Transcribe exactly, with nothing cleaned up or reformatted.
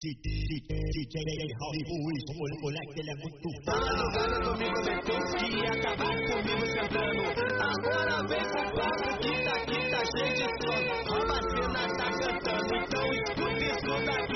D J Hollywood, o moleque ele é muito foda. A madrugada comigo meteu que ia acabar comigo sentando. Agora vem com o papo que daqui tá cheio de sono. A bacana tá cantando, então escuta isso daqui.